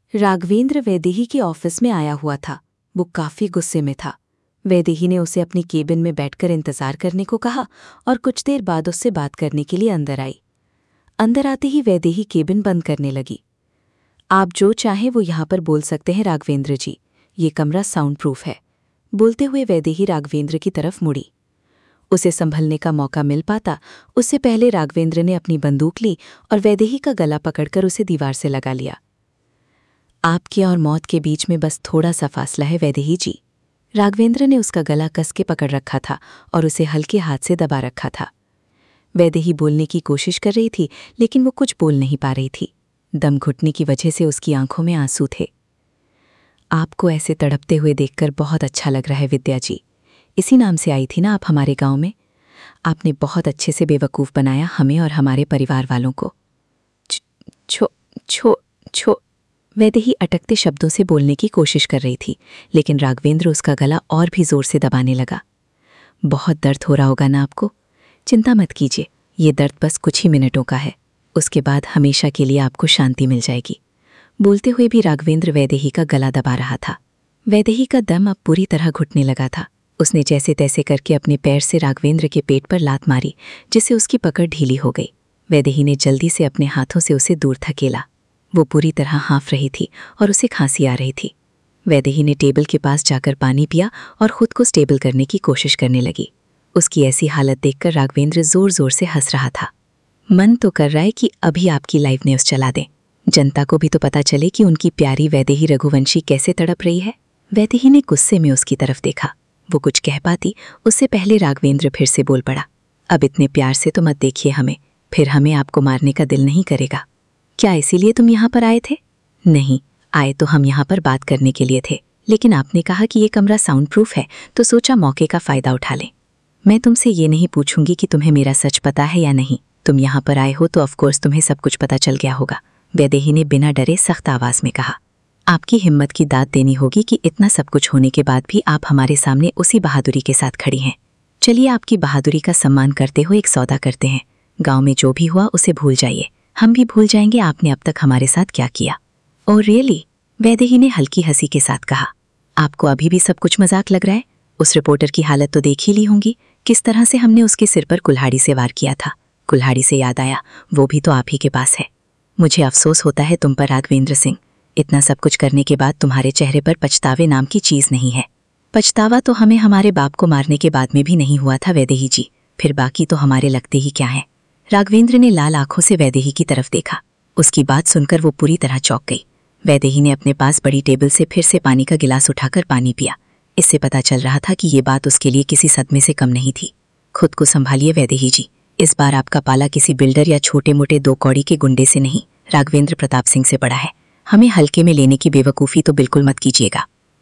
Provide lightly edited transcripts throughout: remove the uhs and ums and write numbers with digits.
राघवेंद्र वैदेही के ऑफिस में आया हुआ था। वो काफी गुस्से में था। वैदेही ने उसे अपनी केबिन में बैठकर इंतजार करने को कहा और कुछ देर बाद उससे बात करने के लिए अंदर आई। अंदर आते ही वैदेही केबिन बंद करने लगी। आप जो चाहें वो यहाँ पर बोल सकते हैं राघवेंद्र जी, ये कमरा साउंड प्रूफ है। बोलते हुए वैदेही राघवेंद्र की तरफ मुड़ी। उसे संभलने का मौका मिल पाता उससे पहले राघवेंद्र ने अपनी बंदूक ली और वैदेही का गला पकड़कर उसे दीवार से लगा लिया। आपके और मौत के बीच में बस थोड़ा सा फासला है वैदेही जी। राघवेंद्र ने उसका गला कस के पकड़ रखा था और उसे हल्के हाथ से दबा रखा था। वैदेही बोलने की कोशिश कर रही थी लेकिन वो कुछ बोल नहीं पा रही थी। दम घुटने की वजह से उसकी आंखों में आंसू थे। आपको ऐसे तड़पते हुए देखकर बहुत अच्छा लग रहा है विद्या जी। इसी नाम से आई थी ना आप हमारे गांव में। आपने बहुत अच्छे से बेवकूफ़ बनाया हमें और हमारे परिवार वालों को। छो छो छो वैदेही अटकते शब्दों से बोलने की कोशिश कर रही थी लेकिन राघवेंद्र उसका गला और भी जोर से दबाने लगा। बहुत दर्द हो रहा होगा ना आपको। चिंता मत कीजिए, ये दर्द बस कुछ ही मिनटों का है। उसके बाद हमेशा के लिए आपको शांति मिल जाएगी। बोलते हुए भी राघवेंद्र वैदेही का गला दबा रहा था। वैदेही का दम अब पूरी तरह घुटने लगा था। उसने जैसे तैसे करके अपने पैर से राघवेंद्र के पेट पर लात मारी जिससे उसकी पकड़ ढीली हो गई। वैदेही ने जल्दी से अपने हाथों से उसे दूर धकेला। वो पूरी तरह हाँफ रही थी और उसे खांसी आ रही थी। वैदेही ने टेबल के पास जाकर पानी पिया और खुद को स्टेबल करने की कोशिश करने लगी। उसकी ऐसी हालत देखकर राघवेंद्र जोर जोर से हंस रहा था। मन तो कर रहा है कि अभी आपकी लाइव न्यूज़ चला दें। जनता को भी तो पता चले कि उनकी प्यारी वैदेही रघुवंशी कैसे तड़प रही है। वैदेही ने गुस्से में उसकी तरफ देखा। वो कुछ कह पाती उससे पहले राघवेंद्र फिर से बोल पड़ा। अब इतने प्यार से तो मत देखिए हमें, फिर हमें आपको मारने का दिल नहीं करेगा। क्या इसीलिए तुम यहाँ पर आए थे? नहीं, आए तो हम यहाँ पर बात करने के लिए थे, लेकिन आपने कहा कि ये कमरा साउंड प्रूफ है तो सोचा मौके का फ़ायदा उठा लें। मैं तुमसे ये नहीं पूछूंगी कि तुम्हें मेरा सच पता है या नहीं। तुम यहाँ पर आए हो तो ऑफकोर्स तुम्हें सब कुछ पता चल गया होगा। वैदेही ने बिना डरे सख्त आवाज़ में कहा। आपकी हिम्मत की दाद देनी होगी कि इतना सब कुछ होने के बाद भी आप हमारे सामने उसी बहादुरी के साथ खड़ी हैं। चलिए आपकी बहादुरी का सम्मान करते हुए एक सौदा करते हैं। गाँव में जो भी हुआ उसे भूल जाइए। हम भी भूल जाएंगे आपने अब तक हमारे साथ क्या किया। Oh really? वैदेही ने हल्की हंसी के साथ कहा। आपको अभी भी सब कुछ मजाक लग रहा है? उस रिपोर्टर की हालत तो देख ही ली होंगी, किस तरह से हमने उसके सिर पर कुल्हाड़ी से वार किया था। कुल्हाड़ी से याद आया, वो भी तो आप ही के पास है। मुझे अफसोस होता है तुम पर राघवेंद्र सिंह। इतना सब कुछ करने के बाद तुम्हारे चेहरे पर पछतावे नाम की चीज़ नहीं है। पछतावा तो हमें हमारे बाप को मारने के बाद में भी नहीं हुआ था वैदेही जी, फिर बाकी तो हमारे लगते ही क्या है। राघवेंद्र ने लाल आंखों से वैदेही की तरफ देखा। उसकी बात सुनकर वो पूरी तरह चौंक गई। वैदेही ने अपने पास बड़ी टेबल से फिर से पानी का गिलास उठाकर पानी पिया। इससे पता चल रहा था कि ये बात उसके लिए किसी सदमे से कम नहीं थी। खुद को संभालिए वैदेही जी, इस बार आपका पाला किसी बिल्डर या छोटे मोटे दो कौड़ी के गुंडे से नहीं, राघवेंद्र प्रताप सिंह से पड़ा है। हमें हल्के में लेने की बेवकूफ़ी तो बिल्कुल मत कीजिएगा।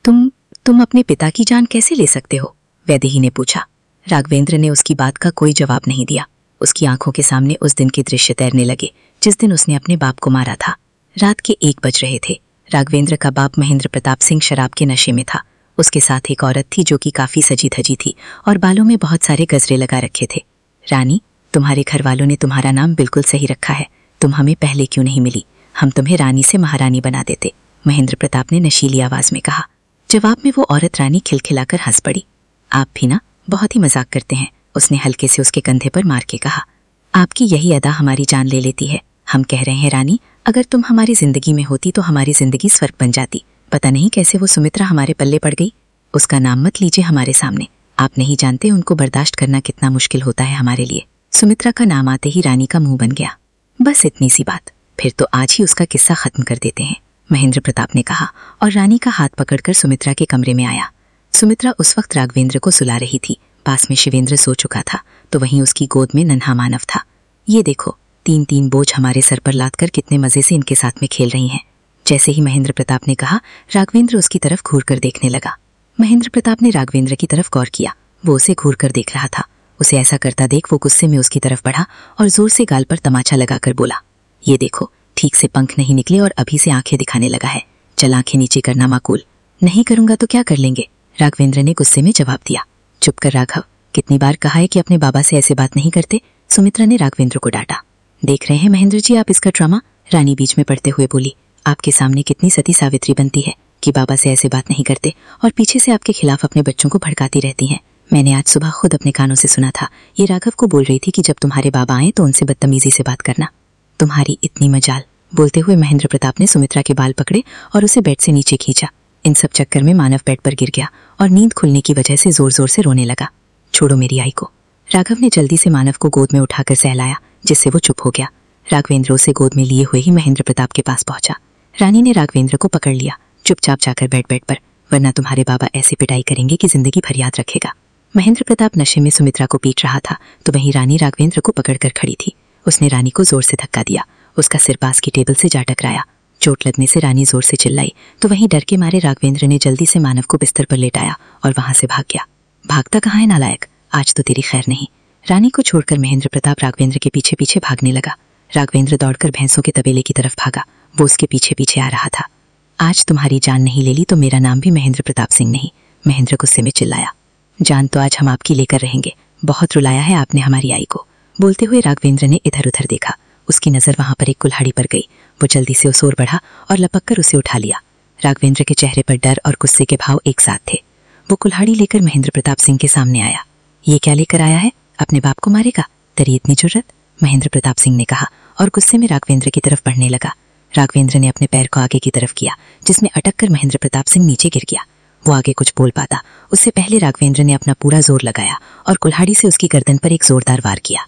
तुम अपने पिता की जान कैसे ले सकते हो? वैदेही ने पूछा। राघवेंद्र ने उसकी बात का कोई जवाब नहीं दिया। उसकी आंखों के सामने उस दिन के दृश्य तैरने लगे जिस दिन उसने अपने बाप को मारा था। रात के 1 बज रहे थे। राघवेंद्र का बाप महेंद्र प्रताप सिंह शराब के नशे में था। उसके साथ एक औरत थी जो कि काफ़ी सजी धजी थी और बालों में बहुत सारे गजरे लगा रखे थे। रानी, तुम्हारे घर वालों ने तुम्हारा नाम बिल्कुल सही रखा है। तुम हमें पहले क्यों नहीं मिली? हम तुम्हें रानी से महारानी बना देते, महेंद्र प्रताप ने नशीली आवाज़ में कहा। जवाब में वो औरत रानी खिलखिलाकर हंस पड़ी। आप भी ना बहुत ही मजाक करते हैं, उसने हल्के से उसके कंधे पर मार के कहा। आपकी यही अदा हमारी जान ले लेती है। हम कह रहे हैं रानी, अगर तुम हमारी जिंदगी में होती तो हमारी जिंदगी स्वर्ग बन जाती। पता नहीं कैसे वो सुमित्रा हमारे पल्ले पड़ गई। उसका नाम मत लीजिए हमारे सामने। आप नहीं जानते उनको बर्दाश्त करना कितना मुश्किल होता है हमारे लिए। सुमित्रा का नाम आते ही रानी का मुंह बन गया। बस इतनी सी बात, फिर तो आज ही उसका किस्सा खत्म कर देते हैं, महेंद्र प्रताप ने कहा और रानी का हाथ पकड़कर सुमित्रा के कमरे में आया। सुमित्रा उस वक्त राघवेंद्र को सुला रही थी। पास में शिवेंद्र सो चुका था तो वहीं उसकी गोद में नन्हा मानव था। ये देखो, 3-3 बोझ हमारे सर पर लादकर कितने मजे से इनके साथ में खेल रही हैं। जैसे ही महेंद्र प्रताप ने कहा, राघवेंद्र उसकी तरफ घूर कर देखने लगा। महेंद्र प्रताप ने राघवेंद्र की तरफ गौर किया। वो उसे घूर कर देख रहा था। उसे ऐसा करता देख वो गुस्से में उसकी तरफ बढ़ा और जोर से गाल पर तमाचा लगाकर बोला, ये देखो, ठीक से पंख नहीं निकले और अभी से आंखें दिखाने लगा है। चल आंखें नीचे करना माकूल। नहीं करूंगा तो क्या कर लेंगे? राघवेंद्र ने गुस्से में जवाब दिया। चुप कर राघव, कितनी बार कहा है कि अपने बाबा से ऐसे बात नहीं करते। सुमित्रा ने राघवेंद्र को डांटा। देख रहे हैं महेंद्र जी आप इसका ड्रामा? रानी बीच में पड़ते हुए बोली। आपके सामने कितनी सती सावित्री बनती है कि बाबा से ऐसे बात नहीं करते और पीछे से आपके खिलाफ अपने बच्चों को भड़काती रहती हैं। मैंने आज सुबह खुद अपने कानों से सुना था। ये राघव को बोल रही थी कि जब तुम्हारे बाबा आए तो उनसे बदतमीजी से बात करना। तुम्हारी इतनी मजाल। बोलते हुए महेंद्र प्रताप ने सुमित्रा के बाल पकड़े और उसे बेड से नीचे खींचा। इन सब चक्कर में मानव बेड पर गिर गया और नींद खुलने की वजह से जोर जोर से रोने लगा। छोड़ो मेरी आई को। राघव ने जल्दी से मानव को गोद में उठाकर सहलाया, जिससे वो चुप हो गया। राघवेंद्र उसे गोद में लिए हुए ही महेंद्र प्रताप के पास पहुंचा। रानी ने राघवेंद्र को पकड़ लिया। चुपचाप जाकर बेड पर, वरना तुम्हारे बाबा ऐसी पिटाई करेंगे कि जिंदगी भर याद रखेगा। महेंद्र प्रताप नशे में सुमित्रा को पीट रहा था तो वहीं रानी राघवेंद्र को पकड़कर खड़ी थी। उसने रानी को जोर से धक्का दिया। उसका सिर पास की टेबल से जा टकराया। चोट लगने से रानी जोर से चिल्लाई तो वहीं डर के मारे राघवेंद्र ने जल्दी से मानव को बिस्तर पर लेटाया और वहां से भाग गया। भागता कहाँ है नालायक, आज तो तेरी खैर नहीं। रानी को छोड़कर महेंद्र प्रताप राघवेंद्र के पीछे पीछे भागने लगा। राघवेंद्र दौड़कर भैंसों के तबेले की तरफ भागा। वो उसके पीछे पीछे आ रहा था। आज तुम्हारी जान नहीं ले ली तो मेरा नाम भी महेंद्र प्रताप सिंह नहीं। महेंद्र गुस्से में चिल्लाया। जान तो आज हम आपकी लेकर रहेंगे। बहुत रुलाया है आपने हमारी आई को। बोलते हुए राघवेंद्र ने इधर उधर देखा। उसकी नजर वहां पर एक कुल्हाड़ी पर गई। वो जल्दी से उस ओर बढ़ा और लपक कर उसे उठा लिया। राघवेंद्र के चेहरे पर डर और गुस्से के भाव एक साथ थे। वो कुल्हाड़ी लेकर महेंद्र प्रताप सिंह के सामने आया। ये क्या लेकर आया है? अपने बाप को मारेगा? तेरी इतनी जुर्रत? महेंद्र प्रताप सिंह ने कहा और गुस्से में राघवेंद्र की तरफ बढ़ने लगा। राघवेंद्र ने अपने पैर को आगे की तरफ किया, जिसमें अटक कर महेंद्र प्रताप सिंह नीचे गिर गया। वो आगे कुछ बोल पाता उससे पहले राघवेंद्र ने अपना पूरा जोर लगाया और कुल्हाड़ी से उसकी गर्दन पर एक जोरदार वार किया।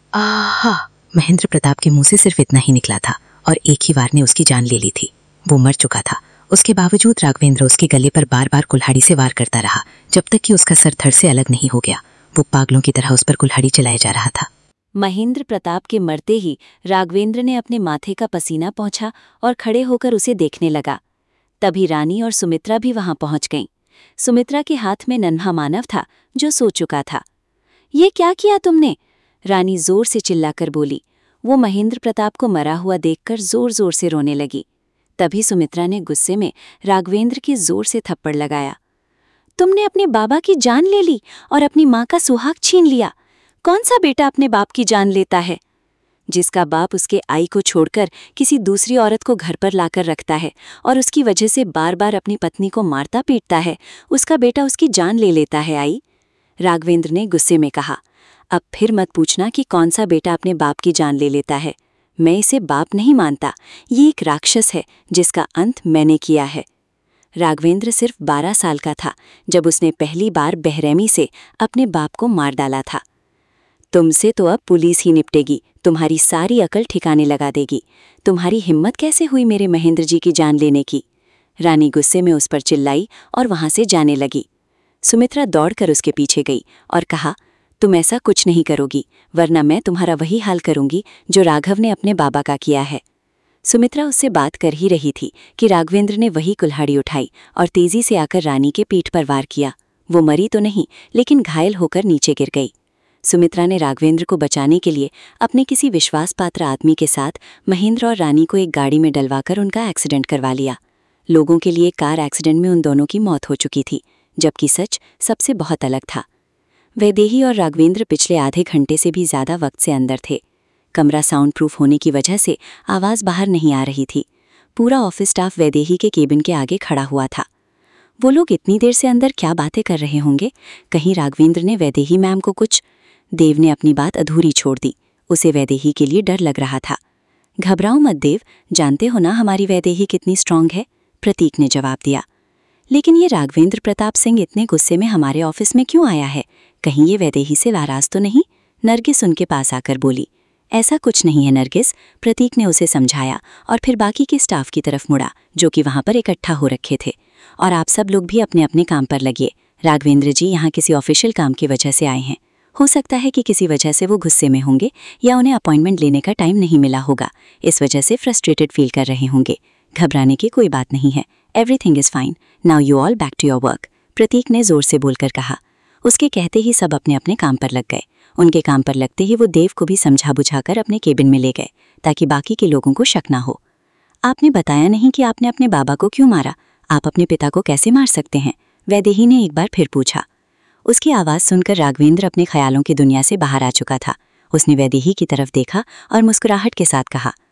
आहा! महेंद्र प्रताप के मुंह से सिर्फ इतना ही निकला था और एक ही वार ने उसकी जान ले ली थी। वो मर चुका था। उसके बावजूद राघवेंद्र उसके गले पर बार बार कुल्हाड़ी से वार करता रहा जब तक कि उसका सर धड़ से अलग नहीं हो गया। वो पागलों की तरह उस पर कुल्हाड़ी चलाए जा रहा था। महेंद्र प्रताप के मरते ही राघवेंद्र ने अपने माथे का पसीना पोंछा और खड़े होकर उसे देखने लगा। तभी रानी और सुमित्रा भी वहां पहुंच गईं। सुमित्रा के हाथ में नन्हा मानव था जो सो चुका था। ये क्या किया तुमने? रानी जोर से चिल्लाकर बोली। वो महेंद्र प्रताप को मरा हुआ देखकर जोर जोर से रोने लगी। तभी सुमित्रा ने गुस्से में राघवेंद्र की जोर से थप्पड़ लगाया। तुमने अपने बाबा की जान ले ली और अपनी माँ का सुहाग छीन लिया। कौन सा बेटा अपने बाप की जान लेता है? जिसका बाप उसके आई को छोड़कर किसी दूसरी औरत को घर पर लाकर रखता है और उसकी वजह से बार बार अपनी पत्नी को मारता पीटता है, उसका बेटा उसकी जान ले लेता है आई? राघवेंद्र ने गुस्से में कहा। अब फिर मत पूछना कि कौन सा बेटा अपने बाप की जान ले लेता है। मैं इसे बाप नहीं मानता। ये एक राक्षस है जिसका अंत मैंने किया है। राघवेंद्र सिर्फ 12 साल का था जब उसने पहली बार बेरहमी से अपने बाप को मार डाला था। तुमसे तो अब पुलिस ही निपटेगी, तुम्हारी सारी अकल ठिकाने लगा देगी। तुम्हारी हिम्मत कैसे हुई मेरे महेंद्र जी की जान लेने की? रानी गुस्से में उस पर चिल्लाई और वहां से जाने लगी। सुमित्रा दौड़कर उसके पीछे गई और कहा, तुम ऐसा कुछ नहीं करोगी, वरना मैं तुम्हारा वही हाल करूंगी जो राघव ने अपने बाबा का किया है। सुमित्रा उससे बात कर ही रही थी कि राघवेंद्र ने वही कुल्हाड़ी उठाई और तेजी से आकर रानी के पीठ पर वार किया। वो मरी तो नहीं, लेकिन घायल होकर नीचे गिर गई। सुमित्रा ने राघवेंद्र को बचाने के लिए अपने किसी विश्वासपात्र आदमी के साथ महेंद्र और रानी को एक गाड़ी में डलवाकर उनका एक्सीडेंट करवा लिया। लोगों के लिए कार एक्सीडेंट में उन दोनों की मौत हो चुकी थी, जबकि सच सबसे बहुत अलग था। वैदेही और राघवेंद्र पिछले आधे घंटे से भी ज्यादा वक्त से अंदर थे। कमरा साउंड प्रूफ होने की वजह से आवाज़ बाहर नहीं आ रही थी। पूरा ऑफिस स्टाफ वैदेही के केबिन के आगे खड़ा हुआ था। वो लोग इतनी देर से अंदर क्या बातें कर रहे होंगे? कहीं राघवेंद्र ने वैदेही मैम को कुछ? देव ने अपनी बात अधूरी छोड़ दी। उसे वैदेही के लिए डर लग रहा था। घबराओ मत देव, जानते हो ना हमारी वैदेही कितनी स्ट्रांग है, प्रतीक ने जवाब दिया। लेकिन ये राघवेंद्र प्रताप सिंह इतने गुस्से में हमारे ऑफिस में क्यों आया है? कहीं ये वैदेही से नाराज तो नहीं? नरगिस उनके पास आकर बोली। ऐसा कुछ नहीं है नरगिस, प्रतीक ने उसे समझाया और फिर बाकी के स्टाफ की तरफ मुड़ा जो कि वहां पर इकट्ठा हो रखे थे। और आप सब लोग भी अपने अपने काम पर लगिए। राघवेंद्र जी यहाँ किसी ऑफिशियल काम की वजह से आए हैं। हो सकता है कि किसी वजह से वो गुस्से में होंगे या उन्हें अपॉइंटमेंट लेने का टाइम नहीं मिला होगा, इस वजह से फ्रस्ट्रेटेड फील कर रहे होंगे। घबराने की कोई बात नहीं है। Everything is fine. Now you all back to your work, Prateek ने जोर से बोलकर कहा। उसके कहते ही सब अपने अपने काम पर लग गए। उनके काम पर लगते ही वो देव को भी समझा बुझाकर अपने केबिन में ले गए ताकि बाकी के लोगों को शक ना हो। आपने बताया नहीं कि आपने अपने बाबा को क्यों मारा। आप अपने पिता को कैसे मार सकते हैं? वैदेही ने एक बार फिर पूछा। उसकी आवाज़ सुनकर राघवेंद्र अपने ख्यालों की दुनिया से बाहर आ चुका था। उसने वैदेही की तरफ देखा और मुस्कुराहट के साथ कहा,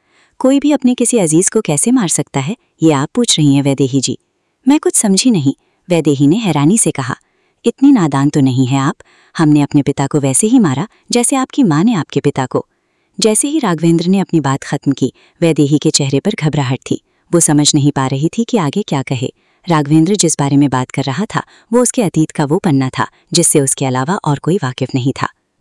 कोई भी अपने किसी अजीज को कैसे मार सकता है, ये आप पूछ रही हैं वैदेही जी? मैं कुछ समझी नहीं, वैदेही ने हैरानी से कहा। इतनी नादान तो नहीं है आप। हमने अपने पिता को वैसे ही मारा जैसे आपकी माँ ने आपके पिता को। जैसे ही राघवेंद्र ने अपनी बात खत्म की, वैदेही के चेहरे पर घबराहट थी। वो समझ नहीं पा रही थी कि आगे क्या कहे। राघवेंद्र जिस बारे में बात कर रहा था वो उसके अतीत का वो पन्ना था जिससे उसके अलावा और कोई वाकिफ नहीं था।